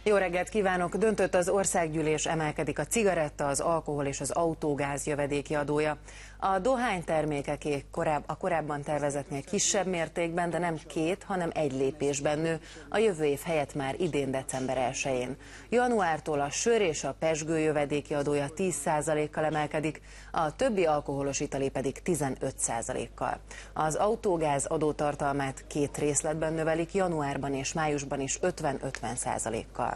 Jó reggelt kívánok! Döntött az országgyűlés, emelkedik a cigaretta, az alkohol és az autógáz jövedéki adója. A dohánytermékeké a korábban tervezettnél kisebb mértékben, de nem két, hanem egy lépésben nő, a jövő év helyett már idén december 1-én. Januártól a sör és a pezsgő jövedéki adója 10%-kal emelkedik, a többi alkoholos italé pedig 15%-kal. Az autógáz adótartalmát két részletben növelik, januárban és májusban is 50-50%-kal.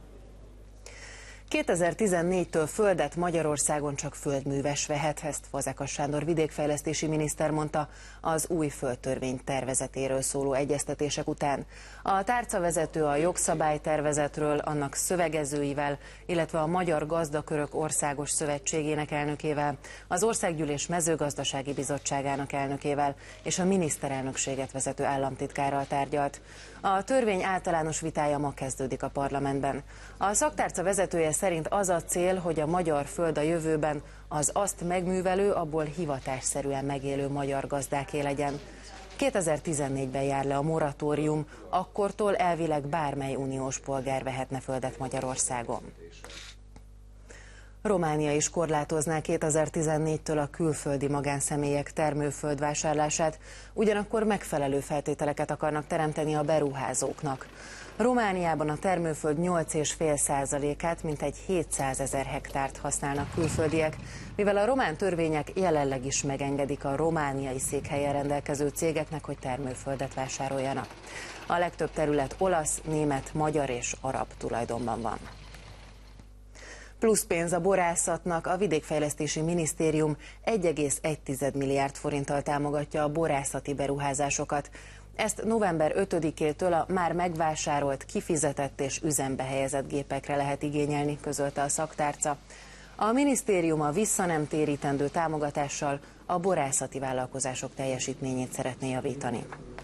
2014-től földet Magyarországon csak földműves vehet, ezt Fazekas Sándor vidékfejlesztési miniszter mondta az új földtörvény tervezetéről szóló egyeztetések után. A tárcavezető a jogszabálytervezetről, annak szövegezőivel, illetve a Magyar Gazdakörök Országos Szövetségének elnökével, az Országgyűlés Mezőgazdasági Bizottságának elnökével és a miniszterelnökséget vezető államtitkárral tárgyalt. A törvény általános vitája ma kezdődik a parlamentben. A szaktárca vezetője szerint az a cél, hogy a magyar föld a jövőben az azt megművelő, abból hivatásszerűen megélő magyar gazdáké legyen. 2014-ben jár le a moratórium, akkortól elvileg bármely uniós polgár vehetne földet Magyarországon. Románia is korlátozná 2014-től a külföldi magánszemélyek termőföld vásárlását, ugyanakkor megfelelő feltételeket akarnak teremteni a beruházóknak. Romániában a termőföld 8,5%-át, mintegy 700 000 hektárt használnak külföldiek, mivel a román törvények jelenleg is megengedik a romániai székhelyen rendelkező cégeknek, hogy termőföldet vásároljanak. A legtöbb terület olasz, német, magyar és arab tulajdonban van. Plusz pénz a borászatnak, a Vidékfejlesztési Minisztérium 1,1 milliárd forinttal támogatja a borászati beruházásokat. Ezt november 5-től a már megvásárolt, kifizetett és üzembe helyezett gépekre lehet igényelni, közölte a szaktárca. A minisztérium a visszanemtérítendő támogatással a borászati vállalkozások teljesítményét szeretné javítani.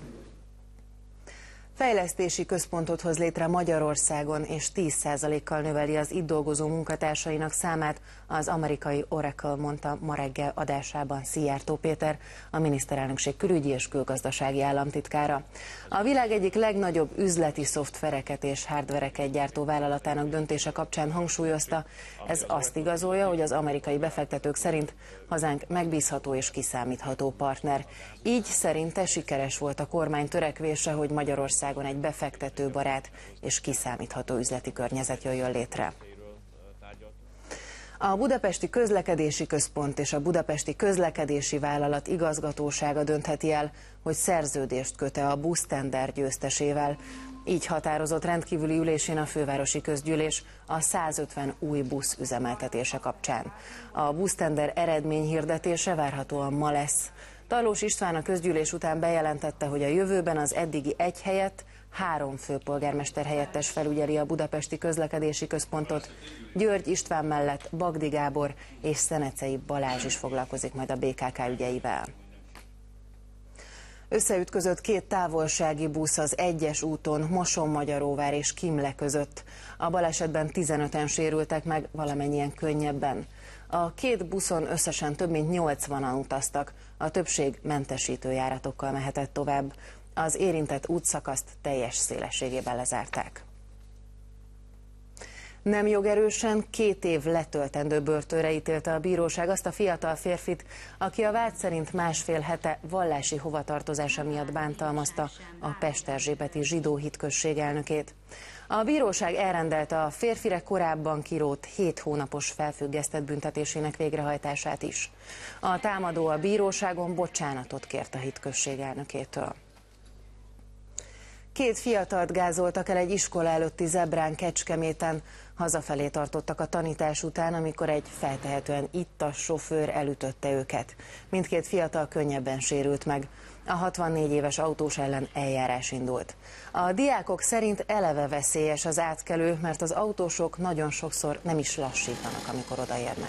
Fejlesztési központot hoz létre Magyarországon, és 10%-kal növeli az itt dolgozó munkatársainak számát, az amerikai Oracle mondta ma reggel adásában Szijjártó Péter, a miniszterelnökség külügyi és külgazdasági államtitkára. A világ egyik legnagyobb üzleti szoftvereket és hardvereket gyártó vállalatának döntése kapcsán hangsúlyozta, ez azt igazolja, hogy az amerikai befektetők szerint hazánk megbízható és kiszámítható partner. Így szerinte sikeres volt a kormány törekvése, hogy Magyarországon egy befektetőbarát és kiszámítható üzleti környezet jöjjön létre. A Budapesti Közlekedési Központ és a Budapesti Közlekedési Vállalat igazgatósága döntheti el, hogy szerződést köt-e a busztender győztesével. Így határozott rendkívüli ülésén a fővárosi közgyűlés a 150 új busz üzemeltetése kapcsán. A busztender eredményhirdetése várhatóan ma lesz. Tarlós István a közgyűlés után bejelentette, hogy a jövőben az eddigi egy helyett 3 főpolgármester helyettes felügyeli a Budapesti Közlekedési Központot. György István mellett Bagdi Gábor és Szenecei Balázs is foglalkozik majd a BKK ügyeivel. Összeütközött 2 távolsági busz az 1-es úton Moson-Magyaróvár és Kimle között. A balesetben 15-en sérültek meg, valamennyien könnyebben. A 2 buszon összesen több mint 80-an utaztak, a többség mentesítő járatokkal mehetett tovább. Az érintett útszakaszt teljes szélességében lezárták. Nem jogerősen 2 év letöltendő börtönre ítélte a bíróság azt a fiatal férfit, aki a vád szerint másfél hete vallási hovatartozása miatt bántalmazta a Pesterzsébeti zsidó hitközség elnökét. A bíróság elrendelte a férfire korábban kirótt 7 hónapos felfüggesztett büntetésének végrehajtását is. A támadó a bíróságon bocsánatot kért a hitközség elnökétől. 2 fiatalt gázoltak el egy iskola előtti zebrán Kecskeméten. Hazafelé tartottak a tanítás után, amikor egy feltehetően ittas sofőr elütötte őket. Mindkét fiatal könnyebben sérült meg. A 64 éves autós ellen eljárás indult. A diákok szerint eleve veszélyes az átkelő, mert az autósok nagyon sokszor nem is lassítanak, amikor odaérnek.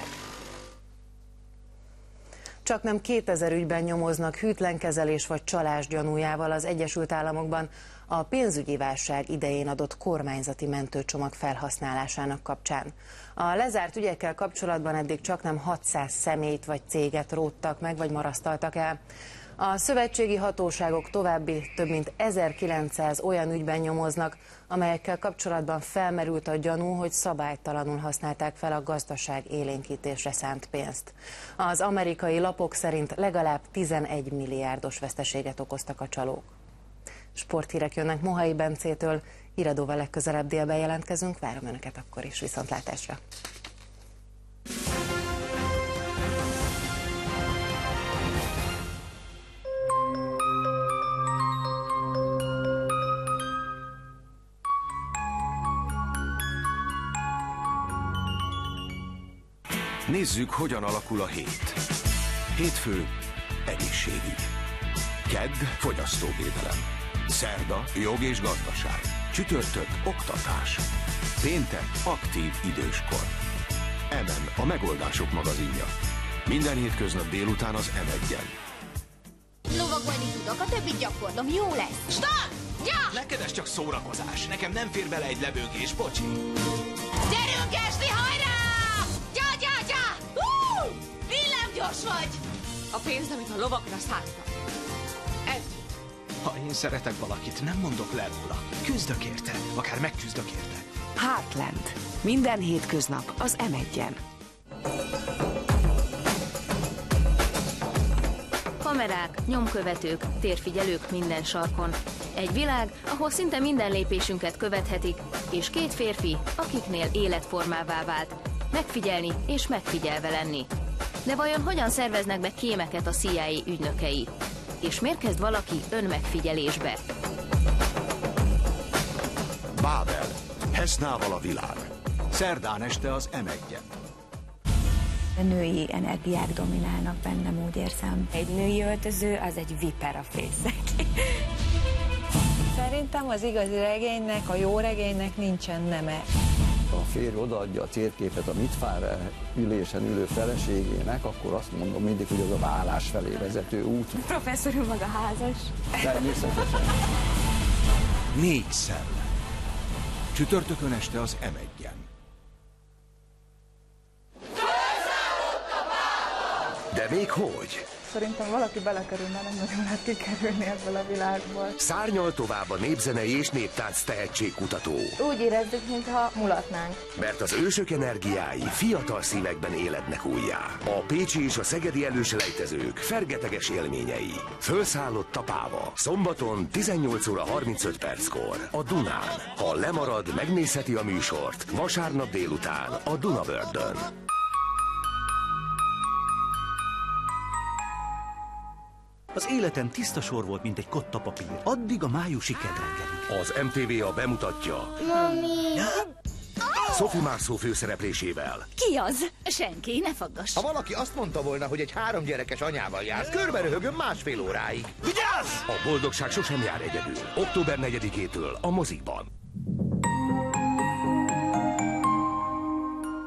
Csaknem 2000 ügyben nyomoznak hűtlenkezelés vagy csalás gyanújával az Egyesült Államokban a pénzügyi válság idején adott kormányzati mentőcsomag felhasználásának kapcsán. A lezárt ügyekkel kapcsolatban eddig csaknem 600 személyt vagy céget róttak meg, vagy marasztaltak el. A szövetségi hatóságok további több mint 1900 olyan ügyben nyomoznak, amelyekkel kapcsolatban felmerült a gyanú, hogy szabálytalanul használták fel a gazdaság élénkítésre szánt pénzt. Az amerikai lapok szerint legalább 11 milliárdos veszteséget okoztak a csalók. Sporthírek jönnek Mohai Bencétől, Iradóval legközelebb délben jelentkezünk, várom Önöket akkor is, viszontlátásra! Nézzük, hogyan alakul a hét. Hétfő, egészségügy. Kedd, fogyasztóvédelem. Szerda, jog és gazdaság. Csütörtök, oktatás. Péntek, aktív időskor. M&M, a megoldások magazinja. Minden hétköznap délután az M1-en. Lovagolni tudok, a többit gyakorlom, jó lesz. Stop! Ja! Neked ez csak szórakozás. Nekem nem fér bele egy lebőgés, bocsi. Gyerünk, Esli, hajrá! Villámgyors vagy! A pénz, amit a lovakra szántam. Ez. Ha én szeretek valakit, nem mondok le róla. Küzdök érte, akár megküzdök érte. Heartland. Minden hétköznap az M1-en. Kamerák, nyomkövetők, térfigyelők minden sarkon. Egy világ, ahol szinte minden lépésünket követhetik, és két férfi, akiknél életformává vált. Megfigyelni és megfigyelve lenni. De vajon hogyan szerveznek be kémeket a CIA ügynökei? És miért kezd valaki önmegfigyelésbe? Bábel. Hesznával a világ. Szerdán este az M1-en. A női energiák dominálnak bennem, úgy érzem. Egy női öltöző az egy vipera fészek. Szerintem az igazi regénynek, a jó regénynek nincsen neme. Ha a férj odaadja a térképet a Mitfáre ülésen ülő feleségének, akkor azt mondom mindig, hogy az a vállás felé vezető út. Professzor úr maga házas. Természetesen. 4 szellem. Csütörtökön este az M1-en. De még hogy? Szerintem valaki belekerülne, nem nagyon lehet kikerülni ebből a világból. Szárnyal tovább a népzenei és néptánc tehetségkutató. Úgy érezzük, mintha mulatnánk. Mert az ősök energiái fiatal szívekben élednek újjá. A pécsi és a szegedi előselejtezők fergeteges élményei. Fölszállott Tapáva. Szombaton 18 óra 35 perckor. A Dunán. Ha lemarad, megnézheti a műsort. Vasárnap délután a Dunavördön. Az életem tiszta sor volt, mint egy kotta papír. Addig a májusi kedreggelig. Az MTV bemutatja. Mami! Sophie Marceau főszereplésével. Ki az? Senki, ne faggass. Ha valaki azt mondta volna, hogy egy 3 gyerekes anyával jársz, körberöhögöm 1,5 óráig. Vigyázz! A boldogság sosem jár egyedül. Október 4-től a mozikban.